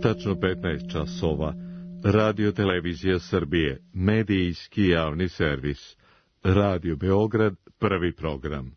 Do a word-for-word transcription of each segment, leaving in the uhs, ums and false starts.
Tačno petnaest časova. Radio Televizija Srbije, medijski javni servis. Radio Beograd, prvi program.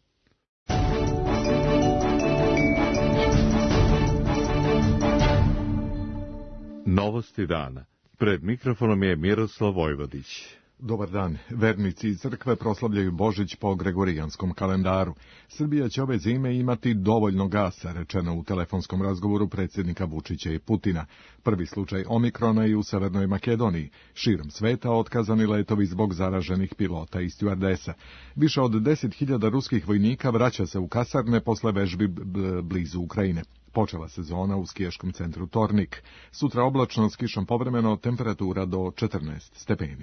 Novosti dana. Pred mikrofonom je Miroslav Vojvodić. Dobar dan. Vernici iz crkve proslavljaju Božić po gregorijanskom kalendaru. Srbija će ove zime imati dovoljno gasa, rečeno u telefonskom razgovoru predsjednika Vučića i Putina. Prvi slučaj omikrona i u Severnoj Makedoniji. Širom sveta otkazani letovi zbog zaraženih pilota i stjuardesa. Više od deset hiljada ruskih vojnika vraća se u kasarne posle vežbi blizu Ukrajine. Počela sezona u skijaškom centru Tornik. Sutra oblačno s kišom povremeno, temperatura do četrnaest stepeni.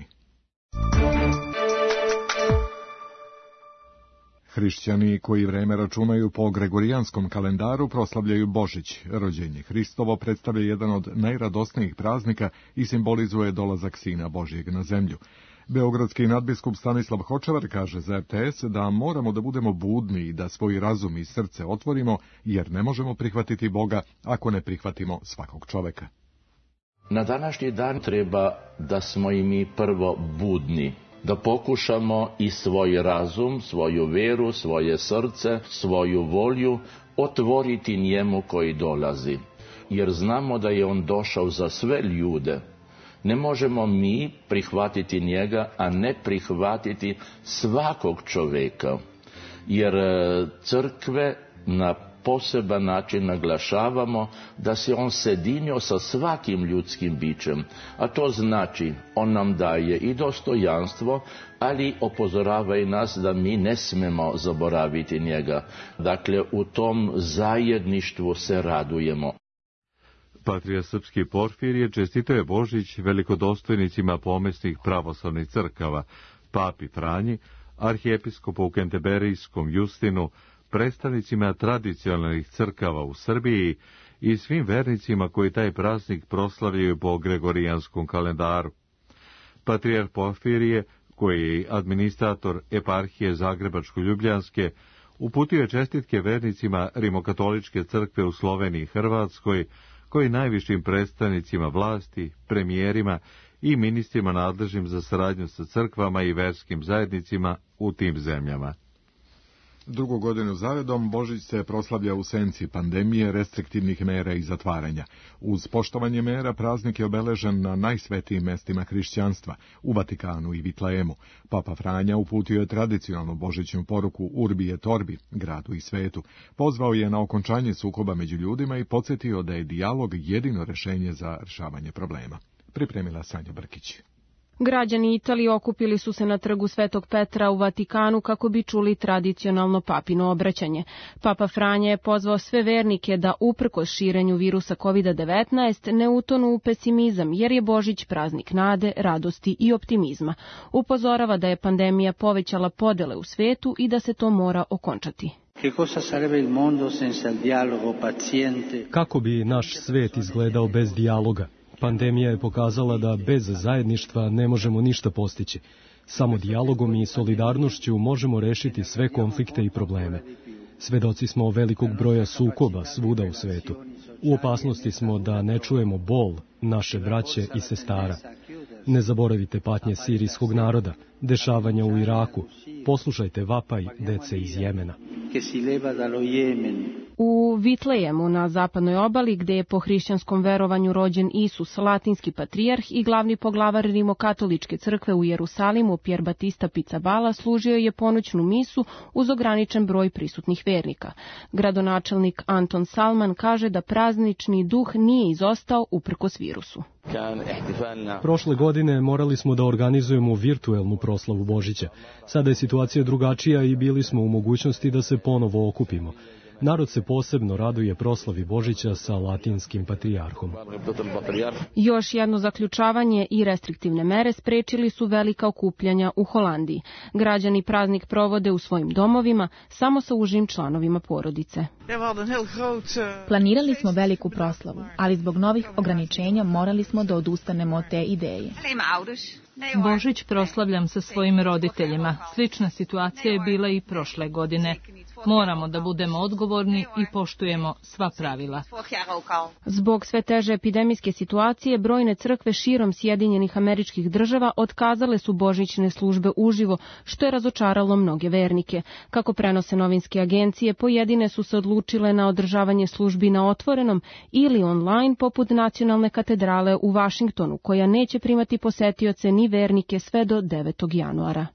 Hrišćani koji vreme računaju po gregorijanskom kalendaru proslavljaju Božić. Rođenje Hristovo predstavlja jedan od najradosnijih praznika i simbolizuje dolazak Sina Božjeg na zemlju. Beogradski nadbiskup Stanislav Hočevar kaže za R T S da moramo da budemo budni i da svoj razum i srce otvorimo, jer ne možemo prihvatiti Boga ako ne prihvatimo svakog čoveka. Na današnji dan treba da smo i mi prvo budni, da pokušamo i svoj razum, svoju veru, svoje srce, svoju volju otvoriti njemu koji dolazi. Jer znamo da je on došao za sve ljude. Ne možemo mi prihvatiti njega, a ne prihvatiti svakog čoveka. Jer crkve na poseban način naglašavamo da se on sedinio sa svakim ljudskim bićem, a to znači on nam daje i dostojanstvo, ali upozorava i nas da mi ne smemo zaboraviti njega. Dakle, u tom zajedništvu se radujemo. Patrija srpski Porfirije čestitao je Božić velikodostojnicima pomesnih pravoslavnih crkava, papi Franji, arhijepiskopu u Kenteberijskom Justinu, predstavnicima tradicionalnih crkava u Srbiji i svim vernicima koji taj praznik proslavljaju po gregorijanskom kalendaru. Patrijarh Porfirije, koji je administrator eparhije Zagrebačko-Ljubljanske, uputio je čestitke vernicima Rimokatoličke crkve u Sloveniji i Hrvatskoj, koji najvišim predstavnicima vlasti, premijerima i ministrima nadležnim za saradnju sa crkvama i verskim zajednicima u tim zemljama. Drugu godinu zaredom Božić se proslavlja u senci pandemije, restriktivnih mera i zatvaranja. Uz poštovanje mera praznik je obeležen na najsvetijim mestima hrišćanstva, u Vatikanu i Vitlejemu. Papa Franja uputio je tradicionalnu božićnu poruku Urbi et Orbi, gradu i svetu. Pozvao je na okončanje sukoba među ljudima i podsjetio da je dijalog jedino rešenje za rešavanje problema. Pripremila Sanja Brkić. Građani Italije okupili su se na trgu Svetog Petra u Vatikanu kako bi čuli tradicionalno papino obraćanje. Papa Franja je pozvao sve vernike da uprkos širenju virusa kovid devetnaest ne utonu u pesimizam, jer je Božić praznik nade, radosti i optimizma. Upozorava da je pandemija povećala podele u svetu i da se to mora okončati. Kako bi naš svet izgledao bez dijaloga? Pandemija je pokazala da bez zajedništva ne možemo ništa postići. Samo dijalogom i solidarnošću možemo rešiti sve konflikte i probleme. Svedoci smo velikog broja sukoba svuda u svetu. U opasnosti smo da ne čujemo bol naše braće i sestara. Ne zaboravite patnje sirijskog naroda, dešavanja u Iraku. Poslušajte vapaj dece iz Jemena. U Vitlejemu na zapadnoj obali, gde je po hrišćanskom verovanju rođen Isus, latinski patrijarh i glavni poglavar Rimokatoličke crkve u Jerusalimu, Pier Batista Pizzaballa, služio je ponoćnu misu uz ograničen broj prisutnih vernika. Gradonačelnik Anton Salman kaže da praznični duh nije izostao uprkos virusu. Prošle godine morali smo da organizujemo virtuelnu proslavu Božića. Sada je situacija drugačija i bili smo u mogućnosti da se ponovo okupimo. Narod se posebno raduje proslavi Božića sa latinskim patrijarhom. Još jedno zaključavanje i restriktivne mere sprečili su velika okupljanja u Holandiji. Građani praznik provode u svojim domovima, samo sa užim članovima porodice. Planirali smo veliku proslavu, ali zbog novih ograničenja morali smo da odustanemo od te ideje. Božić proslavljam sa svojim roditeljima. Slična situacija je bila i prošle godine. Moramo da budemo odgovorni i poštujemo sva pravila. Zbog sve teže epidemijske situacije, brojne crkve širom Sjedinjenih Američkih Država otkazale su božićne službe uživo, što je razočaralo mnoge vernike. Kako prenose novinske agencije, pojedine su se odlučile na održavanje službi na otvorenom ili online, poput Nacionalne katedrale u Vašingtonu, koja neće primati posetioce ni vernike sve do devetog januara.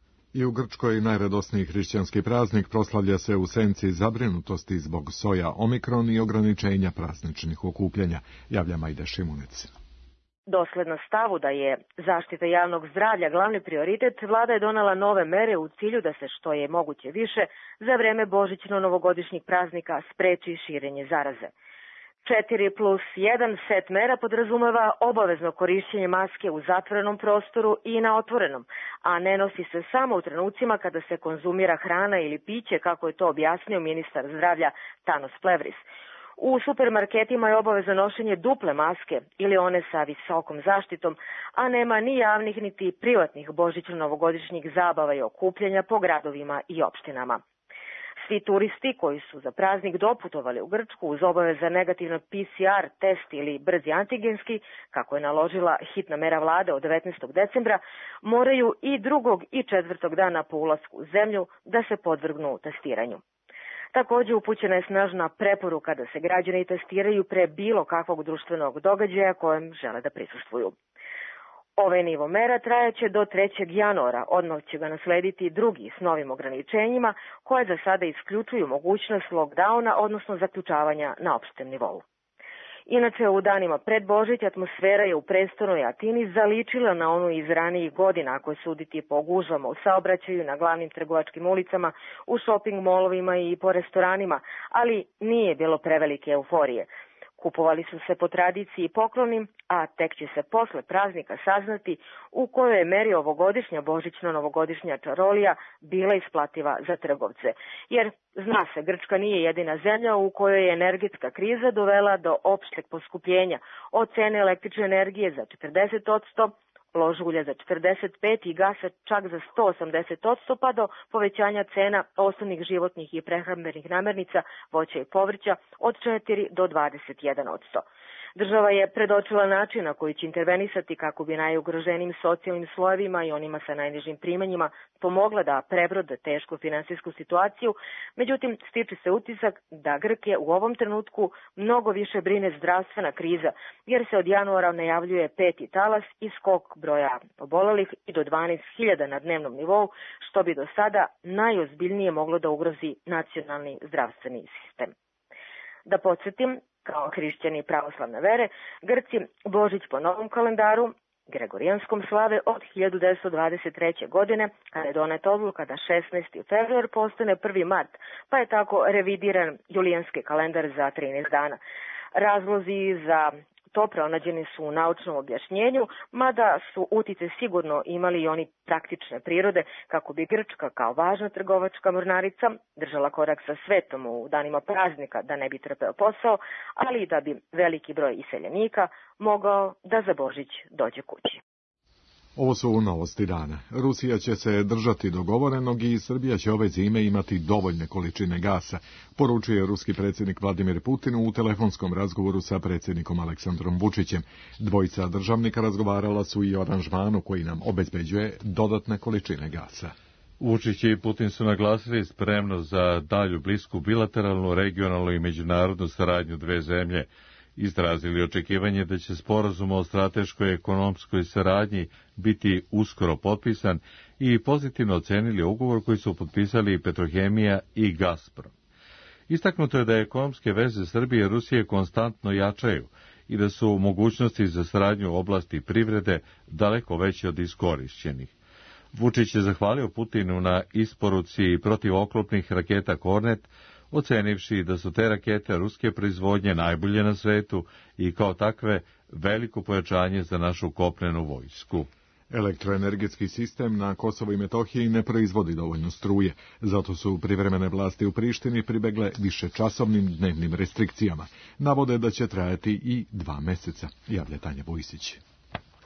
I u Grčkoj najradosniji hrišćanski praznik proslavlja se u senci zabrinutosti zbog soja omikron i ograničenja prazničnih okupljanja, javlja Majda Šimunec. Dosledno stavu da je zaštita javnog zdravlja glavni prioritet, vlada je donela nove mere u cilju da se što je moguće više za vreme božićno-novogodišnjih praznika spreči širenje zaraze. četiri plus jedan set mera podrazumeva obavezno korišćenje maske u zatvorenom prostoru i na otvorenom, a ne nosi se samo u trenucima kada se konzumira hrana ili piće, kako je to objasnio ministar zdravlja Tanos Plevris. U supermarketima je obavezno nošenje duple maske ili one sa visokom zaštitom, a nema ni javnih niti privatnih božićno-novogodišnjih zabava i okupljanja po gradovima i opštinama. Svi turisti koji su za praznik doputovali u Grčku uz obaveza negativno P C R test ili brzi antigenski, kako je naložila hitna mera vlade od devetnaestog decembra, moraju i drugog i četvrtog dana po ulasku u zemlju da se podvrgnu testiranju. Također upućena je snažna preporuka da se građani testiraju pre bilo kakvog društvenog događaja kojem žele da prisustvuju. Ovaj nivo mera trajaće do trećeg januara, odmah će ga naslediti drugi s novim ograničenjima koje za sada isključuju mogućnost lockdowna, odnosno zaključavanja na opštem nivou. Inače, u danima pred Božić atmosfera je u prestolnoj Atini zaličila na onu iz ranijih godina, ako je suditi po gužvama u saobraćaju, na glavnim trgovačkim ulicama, u shopping molovima i po restoranima, ali nije bilo prevelike euforije. Kupovali su se po tradiciji pokloni, a tek će se posle praznika saznati u kojoj je meri ovogodišnja božićno-novogodišnja čarolija bila isplativa za trgovce. Jer, zna se, Grčka nije jedina zemlja u kojoj je energetska kriza dovela do opšteg poskupljenja, od cene električne energije za četrdeset posto, ložulja za četrdeset pet posto i gasa čak za sto osamdeset posto, pa do povećanja cena osnovnih životnih i prehrambenih namirnica, voća i povrća od četiri do dvadeset jedan posto. Država je predočila način na koji će intervenisati kako bi najugroženijim socijalnim slojevima i onima sa najnižim primanjima pomogla da prebrode tešku finansijsku situaciju, međutim stiče se utisak da Grke u ovom trenutku mnogo više brine zdravstvena kriza, jer se od januara najavljuje peti talas i skok broja obolelih i do dvanaest hiljada na dnevnom nivou, što bi do sada najozbiljnije moglo da ugrozi nacionalni zdravstveni sistem. Da podsjetim, kao hrišćani pravoslavne vere, Grci Božić po novom kalendaru, Gregorijanskom, slave od hiljadu devetsto dvadeset treće. godine, kada je doneta odluka da šesnaesti februar postane prvi mart, pa je tako revidiran julijanski kalendar za trinaest dana. Razlozi za to pronađeni su u naučnom objašnjenju, mada su utice sigurno imali i oni praktične prirode, kako bi Grčka kao važna trgovačka mornarica držala korak sa svetom u danima praznika da ne bi trpeo posao, ali i da bi veliki broj iseljenika mogao da za Božić dođe kući. Ovo su novosti dana. Rusija će se držati dogovorenog i Srbija će ove zime imati dovoljne količine gasa, poručuje ruski predsjednik Vladimir Putin u telefonskom razgovoru sa predsjednikom Aleksandrom Vučićem. Dvojica državnika razgovarala su i o aranžmanu koji nam obezbeđuje dodatne količine gasa. Vučić i Putin su naglasili spremnost za dalju blisku bilateralnu, regionalnu i međunarodnu saradnju dve zemlje, izrazili očekivanje da će sporazum o strateškoj ekonomskoj saradnji biti uskoro potpisan i pozitivno ocenili ugovor koji su potpisali Petrohemija i Gazprom. Istaknuto je da ekonomske veze Srbije i Rusije konstantno jačaju i da su mogućnosti za saradnju u oblasti privrede daleko veće od iskorišćenih. Vučić je zahvalio Putinu na isporuci protivoklopnih raketa Kornet, ocenivši da su te rakete ruske proizvodnje najbolje na svetu i kao takve veliko pojačanje za našu kopnenu vojsku. Elektroenergetski sistem na Kosovu i Metohiji ne proizvodi dovoljno struje, zato su privremene vlasti u Prištini pribegle višečasovnim dnevnim restrikcijama. Navode da će trajati i dva meseca, javlja Tanja Vojsić.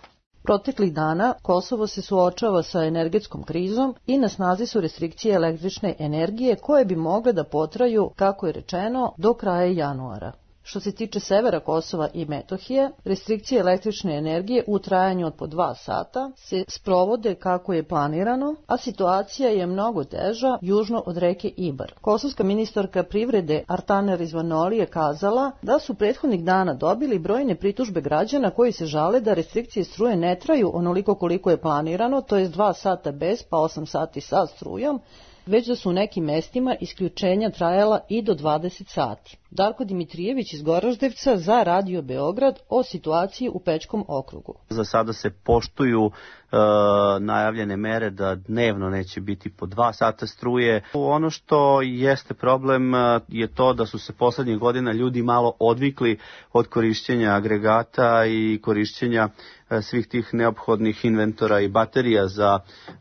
Proteklih dana Kosovo se suočava sa energetskom krizom i na snazi su restrikcije električne energije koje bi mogle da potraju, kako je rečeno, do kraja januara. Što se tiče severa Kosova i Metohije, restrikcije električne energije u trajanju od po dva sata se sprovode kako je planirano, a situacija je mnogo teža južno od reke Ibar. Kosovska ministarka privrede Artana Rizvanoli je kazala da su prethodnih dana dobili brojne pritužbe građana koji se žale da restrikcije struje ne traju onoliko koliko je planirano, to jest dva sata bez pa osam sati sa strujom, već da su u nekim mestima isključenja trajala i do dvadeset sati. Darko Dimitrijević iz Goraždevca za Radio Beograd o situaciji u Pećkom okrugu. Za sada se poštuju e, najavljene mere da dnevno neće biti po dva sata struje. Ono što jeste problem je to da su se poslednjih godina ljudi malo odvikli od korišćenja agregata i korišćenja e, svih tih neophodnih inventora i baterija za e,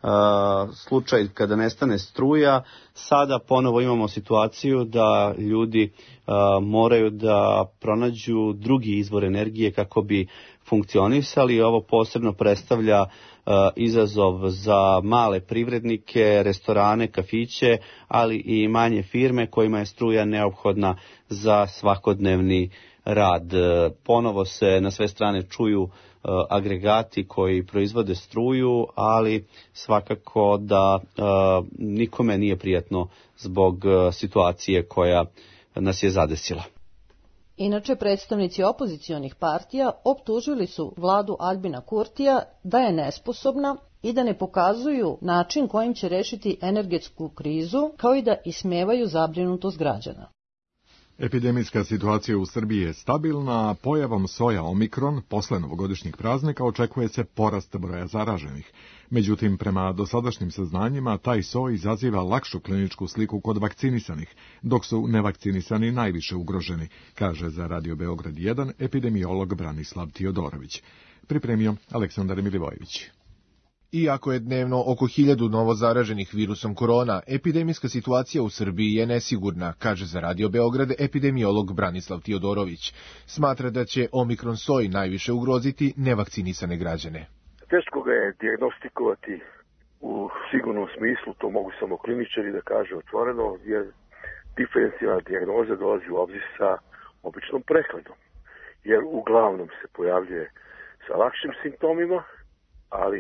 slučaj kada nestane struja. Sada ponovo imamo situaciju da ljudi uh, moraju da pronađu drugi izvor energije kako bi funkcionisali. Ovo posebno predstavlja uh, izazov za male privrednike, restorane, kafiće, ali i manje firme kojima je struja neophodna za svakodnevni rad. Ponovo se na sve strane čuju agregati koji proizvode struju, ali svakako da uh, nikome nije prijatno zbog uh, situacije koja nas je zadesila. Inače, predstavnici opozicionih partija optužili su vladu Albina Kurtija da je nesposobna i da ne pokazuju način kojim će rešiti energetsku krizu, kao i da ismevaju zabrinutost građana. Epidemijska situacija u Srbiji je stabilna, a pojavom soja Omikron posle novogodišnjeg praznika očekuje se porast broja zaraženih. Međutim, prema dosadašnjim saznanjima, taj soj izaziva lakšu kliničku sliku kod vakcinisanih, dok su nevakcinisani najviše ugroženi, kaže za Radio Beograd jedan epidemiolog Branislav Tiodorović. Pripremio Aleksandar Milivojević. Iako je dnevno oko hiljadu novozaraženih virusom korona, epidemijska situacija u Srbiji je nesigurna, kaže za Radio Beograd epidemiolog Branislav Tiodorović. Smatra da će Omikron soj najviše ugroziti nevakcinisane građane. Teško ga je dijagnostikovati u sigurnom smislu, to mogu samo kliničari da kažu otvoreno, jer diferencijalna dijagnoza dolazi u obzir sa običnom prehladom, jer uglavnom se pojavljuje sa lakšim simptomima, ali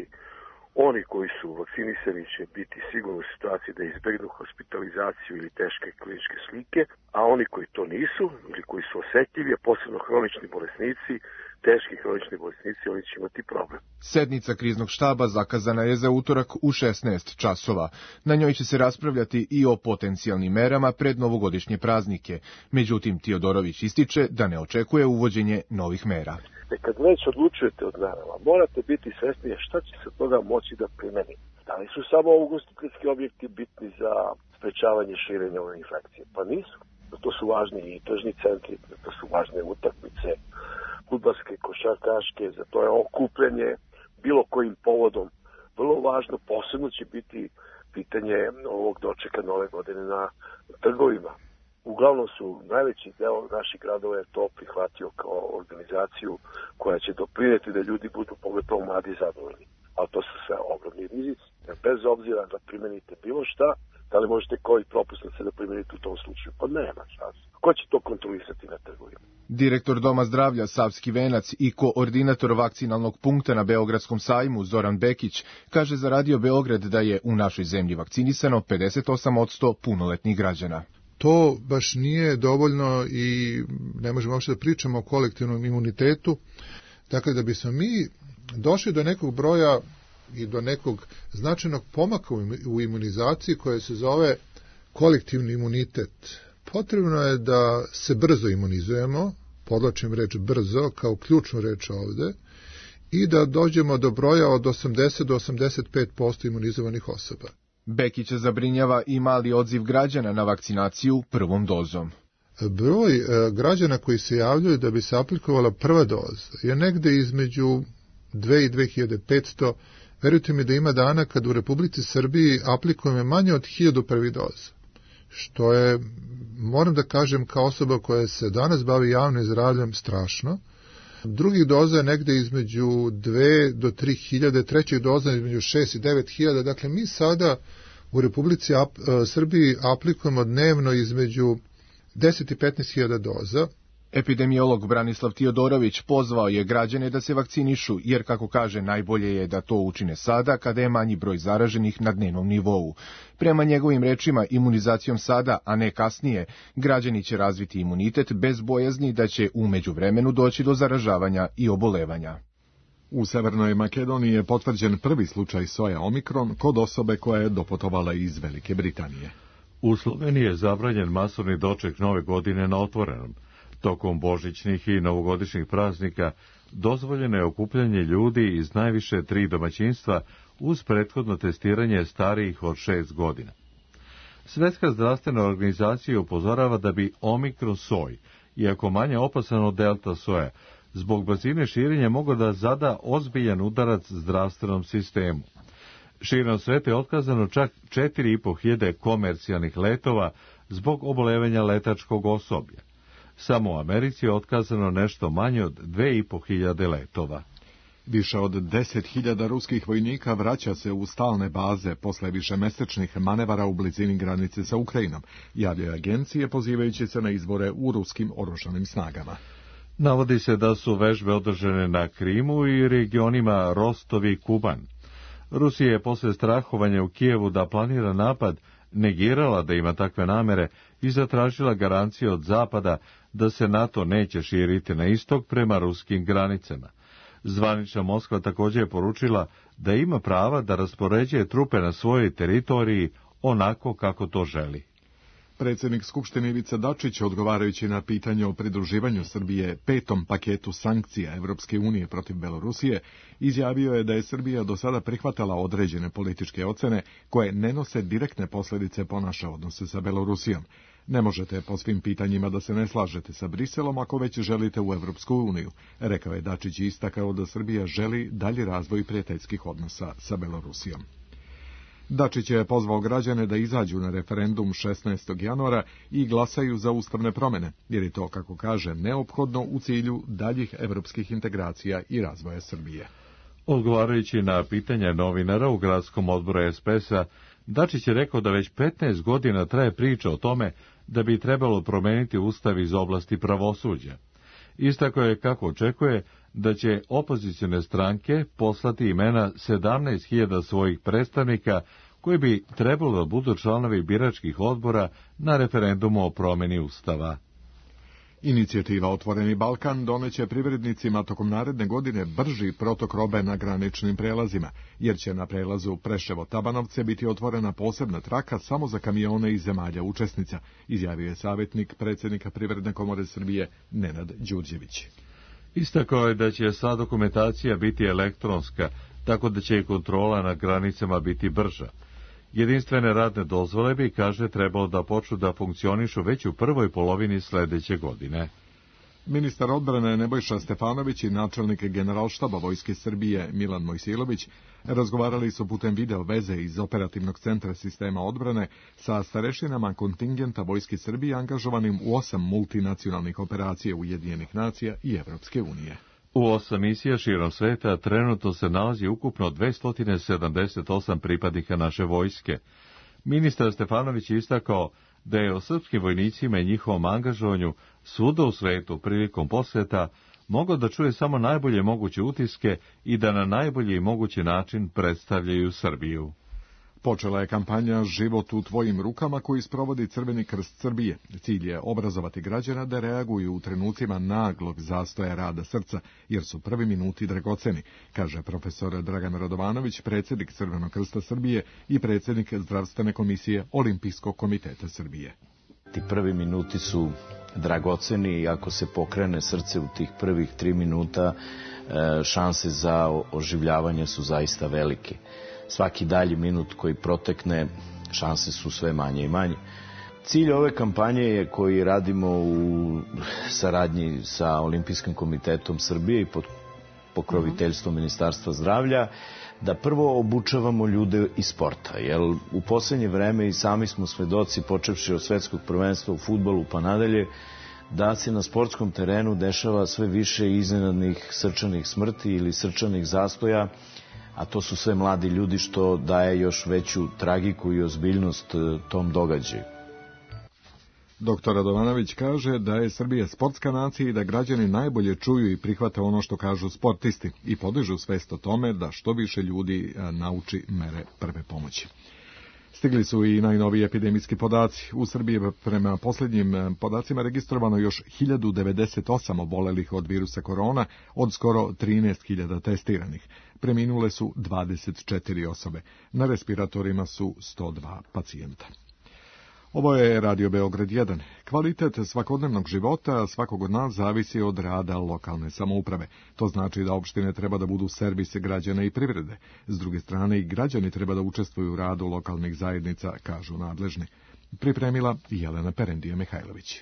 oni koji su vakcinisani će biti sigurno u situaciji da izbegnu hospitalizaciju ili teške kliničke slike, a oni koji to nisu ili koji su osetljivi, a posebno hronični bolesnici, teški hronični bolesnici, oni će imati problem. Sednica kriznog štaba zakazana je za utorak u šesnaest časova. Na njoj će se raspravljati i o potencijalnim merama pred novogodišnje praznike. Međutim, Tiodorović ističe da ne očekuje uvođenje novih mera. Kad već odlučujete od merama, morate biti svesni šta će se toga moći da primeni. Da li su samo ugostiteljski objekti bitni za sprečavanje širenja ove infekcije? Pa nisu. To su važni i tržni centri, to su važne utakmice, fudbalske, košarkaške, za to je okupljanje bilo kojim povodom. Vrlo važno, posebno će biti pitanje ovog dočeka nove godine na trgovima. Uglavnom su najveći deo naših gradova je to prihvatio kao organizaciju koja će doprineti da ljudi budu pogotovo mladi i zadovoljni. Ali to su sve ogromni rizici. Bez obzira da primenite bilo šta, da li možete koji propusnice da primenite u tom slučaju? Pa nema šanse. Ko će to kontrolisati na trgovima? Direktor Doma zdravlja Savski venac i koordinator vakcinalnog punkta na Beogradskom sajmu Zoran Bekić kaže za Radio Beograd da je u našoj zemlji vakcinisano pedeset osam posto punoletnih građana. To baš nije dovoljno i ne možemo uopšte da pričamo o kolektivnom imunitetu. Dakle, da bismo mi došli do nekog broja i do nekog značajnog pomaka u imunizaciji koje se zove kolektivni imunitet, potrebno je da se brzo imunizujemo, podlačim reč brzo kao ključnu reč ovde, i da dođemo do broja od osamdeset do osamdeset pet posto imunizovanih osoba. Bekića zabrinjava i mali odziv građana na vakcinaciju prvom dozom. Broj e, građana koji se javljaju da bi se aplikovala prva doza je negde između dve i dve hiljade petsto. Verujte mi da ima dana kad u Republici Srbiji aplikujemo manje od hiljadu prvih doza. Što je, moram da kažem, kao osoba koja se danas bavi javnim zdravljem, strašno, Drugih doza je negde između dve do tri hiljade, trećih doza između šest i devet hiljada. Dakle, mi sada u Republici Ap, Srbiji aplikujemo dnevno između deset i petnaest hiljada doza. Epidemiolog Branislav Tiodorović pozvao je građane da se vakcinišu, jer, kako kaže, najbolje je da to učine sada, kada je manji broj zaraženih na dnevnom nivou. Prema njegovim rečima, imunizacijom sada, a ne kasnije, građani će razviti imunitet bez bojazni da će u međuvremenu doći do zaražavanja i obolevanja. U Severnoj Makedoniji je potvrđen prvi slučaj soja Omikron kod osobe koja je doputovala iz Velike Britanije. U Sloveniji je zabranjen masovni doček nove godine na otvorenom. Tokom božićnih i novogodišnjih praznika dozvoljeno je okupljanje ljudi iz najviše tri domaćinstva uz prethodno testiranje starijih od šest godina. Svetska zdravstvena organizacija upozorava da bi Omikron soj, iako manje opasan od delta soja, zbog brzine širenja mogao da zada ozbiljan udarac zdravstvenom sistemu. Širom sveta je otkazano čak četiri i po hiljade komercijalnih letova zbog obolevanja letačkog osoblja. Samo u Americi je otkazano nešto manje od dve i po hiljade letova. Više od deset hiljada ruskih vojnika vraća se u stalne baze posle višemesečnih manevara u blizini granice sa Ukrajinom, javljaju agencije pozivajući se na izbore u ruskim oružanim snagama. Navodi se da su vežbe održane na Krimu i regionima Rostov i Kuban. Rusija je posle strahovanja u Kijevu da planira napad negirala da ima takve namere i zatražila garancije od Zapada da se NATO neće širiti na istok prema ruskim granicama. Zvanična Moskva također je poručila da ima prava da raspoređuje trupe na svojoj teritoriji onako kako to želi. Predsjednik Skupštine Ivica Dačić, odgovarajući na pitanje o pridruživanju Srbije petom paketu sankcija Evropske unije protiv Belorusije, izjavio je da je Srbija do sada prihvatala određene političke ocene koje ne nose direktne posljedice po naše odnose sa Belorusijom. Ne možete po svim pitanjima da se ne slažete sa Briselom ako već želite u Evropsku uniju, rekao je Dačić i istakao da Srbija želi dalji razvoj prijateljskih odnosa sa Belorusijom. Dačić je pozvao građane da izađu na referendum šesnaestog januara i glasaju za ustavne promjene, jer je to, kako kaže, neophodno u cilju daljih evropskih integracija i razvoja Srbije. Odgovarajući na pitanja novinara u gradskom odboru es pe es-a, Dačić je rekao da već petnaest godina traje priča o tome da bi trebalo promeniti ustav iz oblasti pravosuđa. Istakao je kako očekuje da će opozicione stranke poslati imena sedamnaest hiljada svojih predstavnika koji bi trebalo da budu članovi biračkih odbora na referendumu o promjeni ustava. Inicijativa Otvoreni Balkan doneće privrednicima tokom naredne godine brži protok robe na graničnim prelazima, jer će na prelazu Preševo-Tabanovce biti otvorena posebna traka samo za kamione iz zemalja učesnica, izjavio je savjetnik predsjednika Privredne komore Srbije Nenad Đurđević. Istakao je da će sva dokumentacija biti elektronska, tako da će i kontrola na granicama biti brža. Jedinstvene radne dozvole bi, kaže, trebalo da počnu da funkcionišu već u prvoj polovini sledeće godine. Ministar odbrane Nebojša Stefanović i načelnik Generalštaba Vojske Srbije Milan Mojsilović razgovarali su putem video veze iz operativnog centra sistema odbrane sa starešinama kontingenta Vojske Srbije angažovanim u osam multinacionalnih operacija Ujedinjenih nacija i Evropske unije. U osam misija širom sveta trenutno se nalazi ukupno dvesta sedamdeset osam pripadnika naše vojske. Ministar Stefanović je istakao da je o srpskim vojnicima i njihovom angažovanju svuda u svetu prilikom posjeta mogao da čuje samo najbolje moguće utiske i da na najbolji mogući način predstavljaju Srbiju. Počela je kampanja Život u tvojim rukama koju sprovodi Crveni krst Srbije. Cilj je obrazovati građana da reaguju u trenucima naglog zastoja rada srca, jer su prvi minuti dragoceni, kaže profesor Dragan Radovanović, predsjednik Crvenog krsta Srbije i predsjednik Zdravstvene komisije Olimpijskog komiteta Srbije. Ti prvi minuti su dragoceni i ako se pokrene srce u tih prvih tri minuta, šanse za oživljavanje su zaista velike. Svaki dalji minut koji protekne, šanse su sve manje i manje. Cilj ove kampanje je, koji radimo u saradnji sa Olimpijskim komitetom Srbije i pod pokroviteljstvom Ministarstva zdravlja, da prvo obučavamo ljude iz sporta. Jer u posljednje vreme i sami smo svedoci, počevši od svetskog prvenstva u fudbalu pa nadalje, da se na sportskom terenu dešava sve više iznenadnih srčanih smrti ili srčanih zastoja, a to su sve mladi ljudi, što daje još veću tragiku i ozbiljnost tom događaju. Doktor Radovanović kaže da je Srbija sportska nacija i da građani najbolje čuju i prihvate ono što kažu sportisti i podižu svest o tome da što više ljudi nauči mere prve pomoći. Stigli su i najnoviji epidemijski podaci. U Srbiji prema posljednjim podacima registrovano još hiljadu devedeset osam obolelih od virusa korona od skoro trinaest hiljada testiranih. Preminule su dvadeset četiri osobe. Na respiratorima su sto dva pacijenta. Ovo je Radio Beograd jedan. Kvalitet svakodnevnog života svakog od nas zavisi od rada lokalne samouprave. To znači da opštine treba da budu servis građana i privrede. S druge strane, i građani treba da učestvuju u radu lokalnih zajednica, kažu nadležni. Pripremila Jelena Perendija-Mihajlović.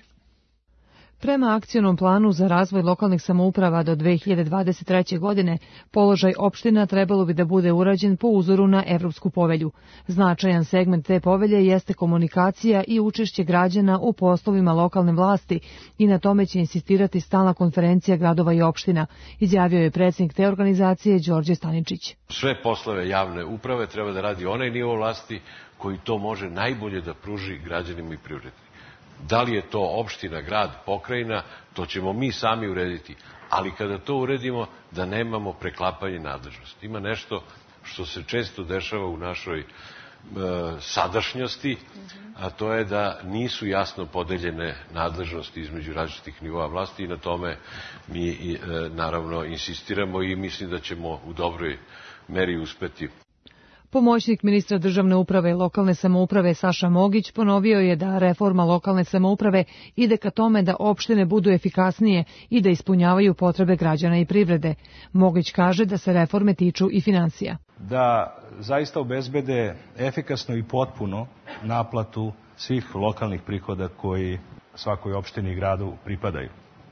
Prema akcionom planu za razvoj lokalnih samouprava do dve hiljade dvadeset treće. godine, položaj opština trebalo bi da bude urađen po uzoru na Evropsku povelju. Značajan segment te povelje jeste komunikacija i učešće građana u poslovima lokalne vlasti i na tome će insistirati stalna konferencija gradova i opština, izjavio je predsjednik te organizacije Đorđe Staničić. Sve poslove javne uprave treba da radi onaj nivo vlasti koji to može najbolje da pruži građanima i privredi. Da li je to opština, grad, pokrajina, to ćemo mi sami urediti. Ali kada to uredimo, da nemamo preklapanje nadležnosti. Ima nešto što se često dešava u našoj e, sadašnjosti, a to je da nisu jasno podeljene nadležnosti između različitih nivoa vlasti i na tome mi e, naravno insistiramo i mislim da ćemo u dobroj meri uspeti. Pomoćnik ministra državne uprave i lokalne samouprave Saša Mogić ponovio je da reforma lokalne samouprave ide ka tome da opštine budu efikasnije i da ispunjavaju potrebe građana i privrede. Mogić kaže da se reforme tiču i finansija. Da zaista obezbede efikasno i potpuno naplatu svih lokalnih prihoda koji svakoj opštini i gradu pripadaju.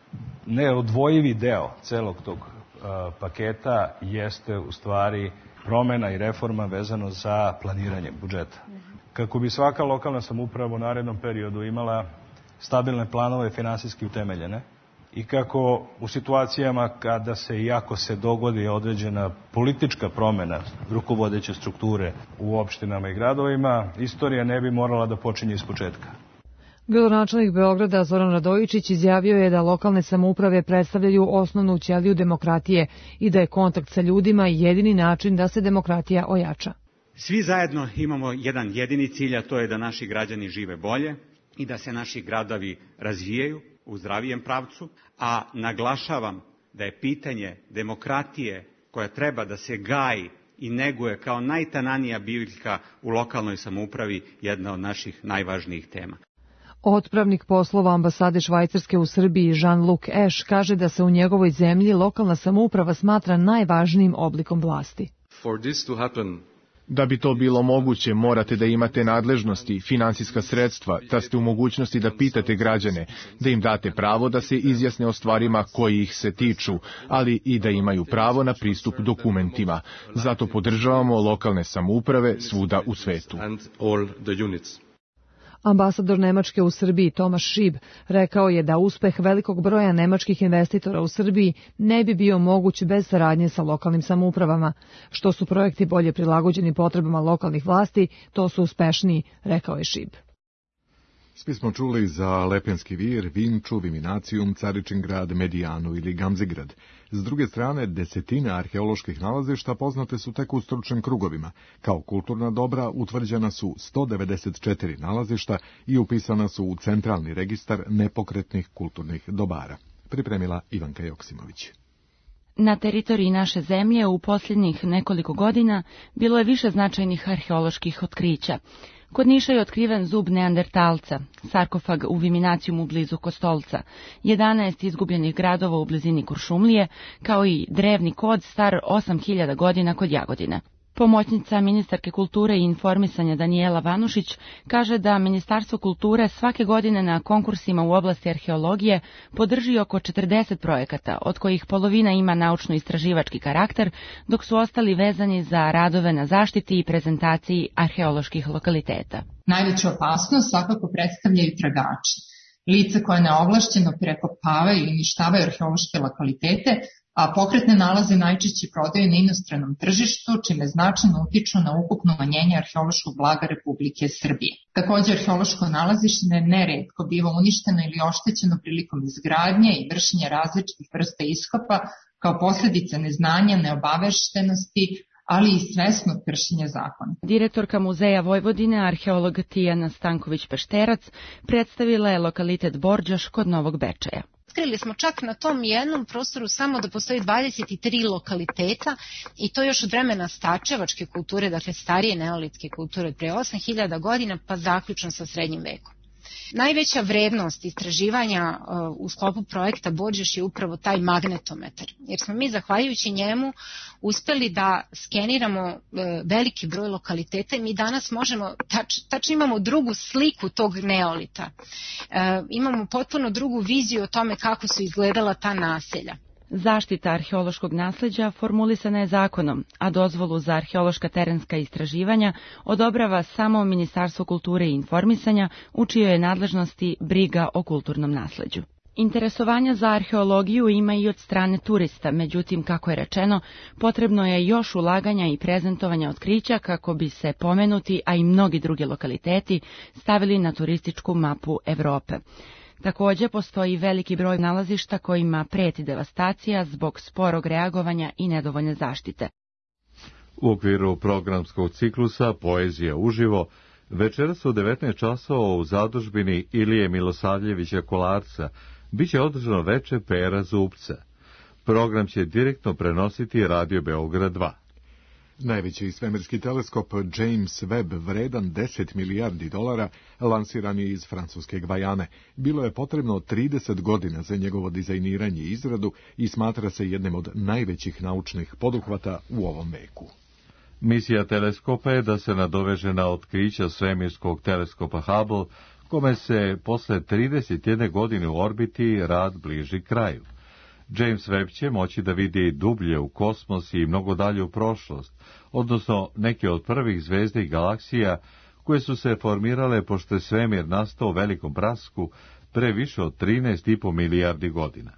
Neodvojivi deo celog tog uh, paketa jeste u stvari promena i reforma vezano za planiranje budžeta. Kako bi svaka lokalna samouprava u narednom periodu imala stabilne planove finansijski utemeljene i kako u situacijama kada se i ako se dogodi određena politička promena rukovodeće strukture u opštinama i gradovima, istorija ne bi morala da počinje iz početka. Gradonačelnik Beograda Zoran Radojičić izjavio je da lokalne samouprave predstavljaju osnovnu ćeliju demokratije i da je kontakt sa ljudima jedini način da se demokratija ojača. Svi zajedno imamo jedan jedini cilj, a to je da naši građani žive bolje i da se naši gradovi razvijaju u zdravijem pravcu, a naglašavam da je pitanje demokratije koja treba da se gaji i neguje kao najtananija biljka u lokalnoj samoupravi jedna od naših najvažnijih tema. Otpravnik poslova ambasade Švajcarske u Srbiji Jean-Luc Eš kaže da se u njegovoj zemlji lokalna samouprava smatra najvažnijim oblikom vlasti. Da bi to bilo moguće, morate da imate nadležnosti, finansijska sredstva, da ste u mogućnosti da pitate građane, da im date pravo da se izjasne o stvarima koji ih se tiču, ali i da imaju pravo na pristup dokumentima. Zato podržavamo lokalne samouprave svuda u svetu. Ambasador Nemačke u Srbiji Tomaš Šib rekao je da uspeh velikog broja nemačkih investitora u Srbiji ne bi bio moguć bez saradnje sa lokalnim samoupravama. Što su projekti bolje prilagođeni potrebama lokalnih vlasti, to su uspešniji, rekao je Šib. Svi smo čuli za Lepenski vir, Vinču, Viminacijum, Caričin grad, Medijanu ili Gamzigrad. S druge strane, desetine arheoloških nalazišta poznate su tek u stručnim krugovima. Kao kulturna dobra utvrđena su sto devedeset četiri nalazišta i upisana su u centralni registar nepokretnih kulturnih dobara. Pripremila Ivanka Joksimović. Na teritoriji naše zemlje u posljednjih nekoliko godina bilo je više značajnih arheoloških otkrića. Kod Niša je otkriven zub neandertalca, sarkofag u Viminacijumu blizu Kostolca, jedanaest izgubljenih gradova u blizini Kuršumlije, kao i drevni kod star osam hiljada godina kod Jagodine. Pomoćnica ministarke kulture i informisanja Danijela Vanušić kaže da Ministarstvo kulture svake godine na konkursima u oblasti arheologije podrži oko četrdeset projekata, od kojih polovina ima naučno-istraživački karakter, dok su ostali vezani za radove na zaštiti i prezentaciji arheoloških lokaliteta. Najveću opasnost svakako predstavljaju tragači. lica koja neovlašćeno prekopavaju i uništavaju arheološke lokalitete, a pokretne nalaze najčešće prodaju na inostranom tržištu, čime značajno utiču na ukupno umanjenje arheološkog blaga Republike Srbije. Takođe, arheološko nalazište neretko biva uništeno ili oštećeno prilikom izgradnje i vršenja različitih vrsta iskopa kao posljedica neznanja, neobaveštenosti, ali i svesnog kršenja zakona. Direktorka Muzeja Vojvodine, arheolog Tijana Stanković-Pešterac, predstavila je lokalitet Borđaš kod Novog Bečeja. Otkrili smo čak na tom jednom prostoru samo da postoji dvadeset tri lokaliteta i to još od vremena stačevačke kulture, dakle starije neolitske kulture pre osam hiljada godina pa zaključno sa srednjim vekom. Najveća vrednost istraživanja u sklopu projekta Borđaš je upravo taj magnetometar, jer smo mi zahvaljujući njemu uspeli da skeniramo veliki broj lokaliteta i mi danas možemo, tač, tačno imamo drugu sliku tog neolita. E, imamo potpuno drugu viziju o tome kako su izgledala ta naselja. Zaštita arheološkog nasleđa formulisana je zakonom, a dozvolu za arheološka terenska istraživanja odobrava samo Ministarstvo kulture i informisanja, u čijoj je nadležnosti briga o kulturnom nasleđu. Interesovanja za arheologiju ima i od strane turista, međutim, kako je rečeno, potrebno je još ulaganja i prezentovanja otkrića kako bi se pomenuti, a i mnogi drugi lokaliteti stavili na turističku mapu Evrope. Takođe, postoji veliki broj nalazišta kojima preti devastacija zbog sporog reagovanja i nedovoljne zaštite. U okviru programskog ciklusa Poezija uživo, večeras u devetnaest časova u zadužbini Ilije Milosavljevića Kolarca biće održano veče Pera Zupca. Program će direktno prenositi Radio Beograd dva. Najveći svemirski teleskop James Webb, vredan deset milijardi dolara, lansiran je iz francuske Gvajane. Bilo je potrebno trideset godina za njegovo dizajniranje i izradu i smatra se jednim od najvećih naučnih poduhvata u ovom veku. Misija teleskopa je da se nadoveže na otkrića svemirskog teleskopa Hubble, kome se posle trideset jedne godine u orbiti rad bliži kraju. James Webb će moći da vidi dublje u kosmos i mnogo dalje u prošlost, odnosno neke od prvih zvezda i galaksija koje su se formirale pošto je svemir nastao u velikom prasku pre više od trinaest i po milijardi godina.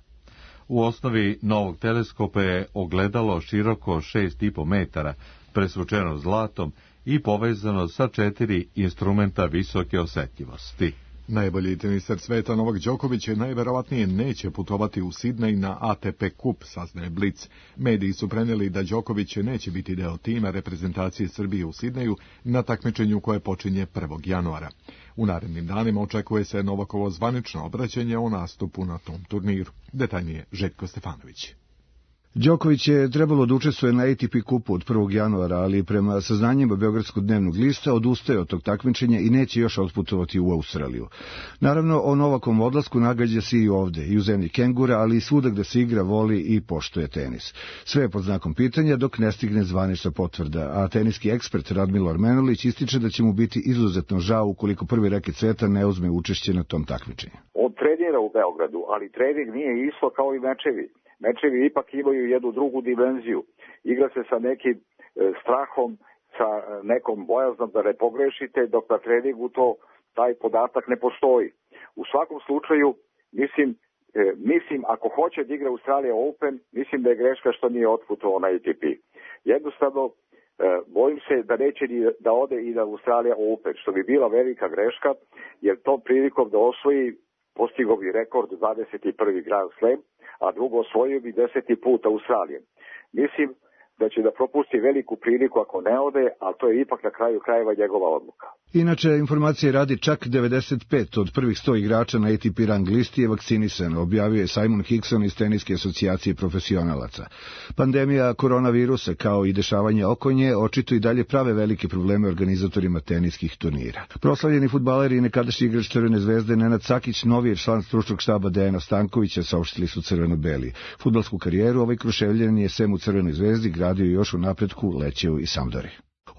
U osnovi novog teleskopa je ogledalo široko šest i po metara, presvučeno zlatom i povezano sa četiri instrumenta visoke osetljivosti. Najbolji tenisar sveta Novak Đoković je najverovatnije neće putovati u Sidnej na A T P kup, saznaje Blic. Mediji su preneli da Đoković neće biti deo tima reprezentacije Srbije u Sidneju na takmičenju koje počinje prvog januara. U narednim danima očekuje se Novakovo zvanično obraćanje o nastupu na tom turniru. Detaljnije Željko Stefanović. Đoković je trebalo da učestvuje na A T P kupu od prvog januara, ali prema saznanjima Beogradskog dnevnog lista odustaje od tog takmičenja i neće još otputovati u Australiju. Naravno, o Novakom odlasku nagađa se i ovde, i u zemlji kengura, ali i svuda gde se igra, voli i poštuje tenis. Sve je pod znakom pitanja dok ne stigne zvanična potvrda, a teniski ekspert Radmilo Armenulić ističe da će mu biti izuzetno žao ukoliko prvi reket sveta ne uzme učešće na tom takmičenju. On trenira u Beogradu, ali trening nije isto kao i mečevi. Mečevi ipak imaju jednu drugu dimenziju. Igra se sa nekim e, strahom, sa nekom bojaznom da ne pogrešite, dok na treningu to, taj podatak ne postoji. U svakom slučaju, mislim, e, mislim ako hoće da igra Australia Open, mislim da je greška što nije otputovao na A T P. Jednostavno, e, bojim se da neće ni da ode i na Australia Open, što bi bila velika greška, jer tom prilikom da osvoji, postigao bi rekord dvadeset prvi Grand Slam, a drugo osvojio bi deseti put Australijem. Mislim da će da propusti veliku priliku ako ne ode, ali to je ipak na kraju krajeva njegova odluka. Inače, informacije radi čak devedeset pet od prvih sto igrača na A T P rang listi je vakcinisano, objavio je Simon Hickson iz Teniske asocijacije profesionalaca. Pandemija koronavirusa kao i dešavanje oko nje očito i dalje prave velike probleme organizatorima teniskih turnira. Proslavljeni fudbaleri i nekadašnji igrač Crvene zvezde Nenad Sakić, novi član stručnog štaba Dejana Stankovića, saopštili su crveno-beli. Fudbalsku karijeru ovaj Kruševljanin je sem u Crvenoj zvezdi gradio još u napretku Lečevu i Sampdori.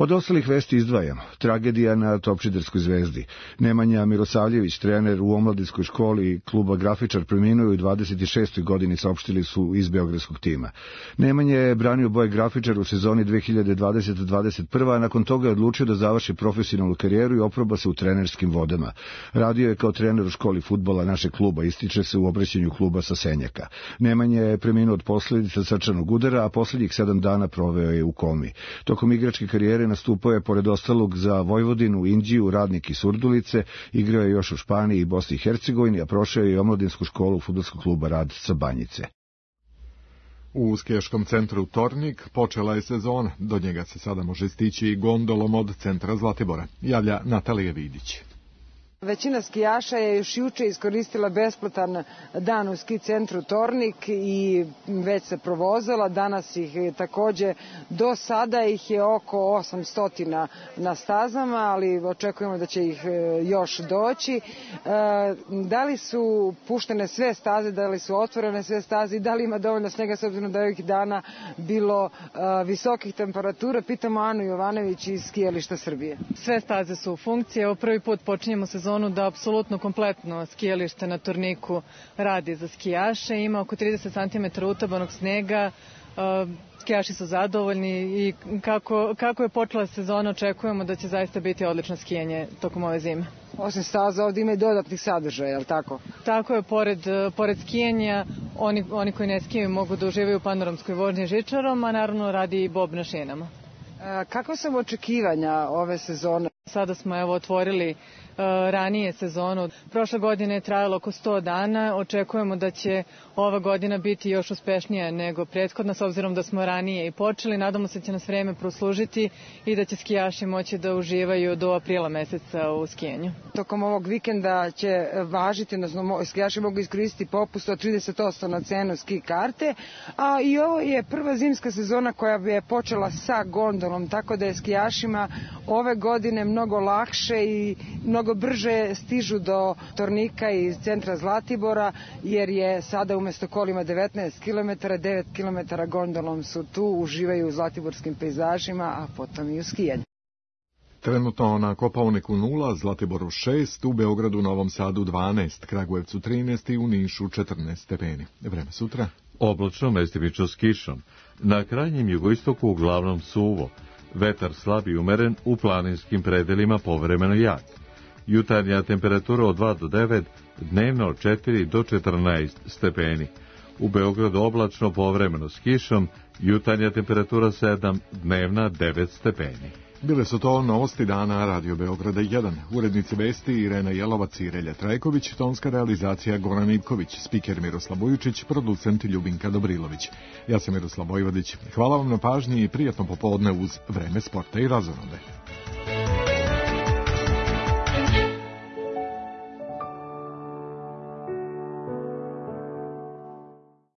Od ostalih vesti izdvajamo. Tragedija na Topčiderskoj Zvezdi. Nemanja Mirosavljević, trener u omladinskoj školi kluba Grafičar, preminuo u dvadeset šestoj godini, saopštili su iz beogradskog tima. Nemanja je branio boje Grafičar u sezoni dve hiljade dvadesete dvadeset prve. a nakon toga je odlučio da završi profesionalnu karijeru i oproba se u trenerskim vodama. Radio je kao trener u školi fudbala našeg kluba, ističe se u obraćanju kluba sa Senjaka. Nemanja je preminuo od posledica srčanog udara, a poslednjih sedam dana proveo je u komi. Tokom igračke karijere nastupao je pored ostalog za Vojvodinu, Inđiju, Radnik i Surdulice, igrao je još u Španiji i Bosni i Hercegovini, a prošao je i omladinsku školu fudbalskog kluba Rad sa Banjice. U skijaškom centru Tornik počela je sezona, do njega se sada može stići i gondolom od centra Zlatibora, javlja Natalija Vidić. Većina skijaša je još juče iskoristila besplatan dan u ski centru Tornik i već se provozala. Danas ih takođe, do sada ih je oko osamsto na stazama, ali očekujemo da će ih još doći. Da li su puštene sve staze, da li su otvorene sve staze i da li ima dovoljno snega s obzirom da je ovih dana bilo visokih temperatura? Pitamo Anu Jovanović iz Skijališta Srbije. Sve staze su u funkciji. Evo prvi put počinjemo sezonu da apsolutno kompletno skijalište na Torniku radi za skijaše. Ima oko trideset centimetara utabanog snega. Skijaši su zadovoljni i kako, kako je počela sezona, očekujemo da će zaista biti odlično skijanje tokom ove zime. Osim staza, ovdje ima i dodatnih sadržaja, je li tako? Tako je, pored, pored skijanja, oni, oni koji ne skijaju mogu da uživaju u panoramskoj vožnji žičarom, a naravno radi i bob na šinama. Kako su očekivanja ove sezone? Sada smo evo otvorili ranije sezonu. Prošle godine je trajalo oko sto dana. Očekujemo da će ova godina biti još uspešnija nego prethodna, s obzirom da smo ranije i počeli. Nadamo se da će nas vreme proslužiti i da će skijaši moći da uživaju do aprila meseca u skijanju. Tokom ovog vikenda će važiti, odnosno skijaši mogu iskoristiti popust od trideset posto na cenu ski karte, a i ovo je prva zimska sezona koja je počela sa gondolom, tako da je skijašima ove godine mnogo lakše i mnogo brže stižu do Tornika iz centra Zlatibora, jer je sada umesto kolima devetnaest kilometara, devet kilometara gondolom su tu, uživaju u zlatiborskim pejzažima, a potom i u skijanju. Trenutno na Kopaoniku nula, Zlatiboru šest, u Beogradu, Novom Sadu dvanaest, Kragujevcu trinaest i u Nišu četrnaest stepeni. Vreme sutra? Oblačno, mestimično s kišom. Na krajnjem jugoistoku uglavnom suvo. Vetar slab i umeren, u planinskim predelima povremeno jak. Jutarnja temperatura od dva do devet, dnevno od četiri do četrnaest stepeni. U Beogradu oblačno, povremeno s kišom, jutarnja temperatura sedam, dnevna devet stepeni. Bile su to novosti dana Radio Beograda jedan. Urednici vesti Irena Jelovac i Relja Trajković, tonska realizacija Goran Ivković, spiker Miroslav Vujičić, producent Ljubinka Dobrilović. Ja sam Miroslav Vojvodić. Hvala vam na pažnji i prijatno popodne uz Vreme sporta i razonode.